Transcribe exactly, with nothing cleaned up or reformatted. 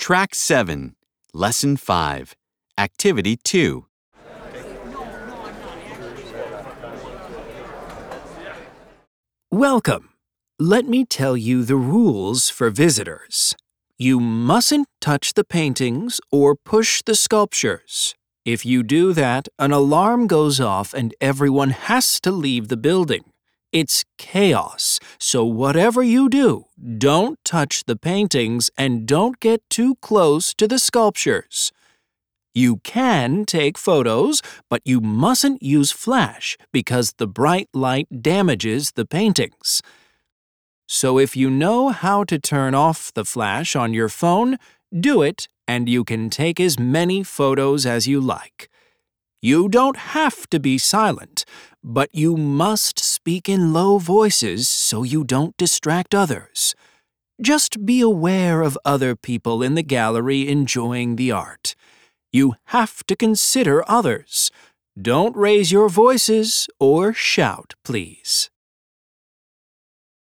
Track seven, Lesson five, Activity two. Welcome. Let me tell you the rules for visitors. You mustn't touch the paintings or push the sculptures. If you do that, an alarm goes off and everyone has to leave the building. It's chaos, so whatever you do, don't touch the paintings and don't get too close to the sculptures. You can take photos, but you mustn't use flash because the bright light damages the paintings. So if you know how to turn off the flash on your phone, do it and you can take as many photos as you like. You don't have to be silent, but you must speak in low voices so you don't distract others. Just be aware of other people in the gallery enjoying the art. You have to consider others. Don't raise your voices or shout, please.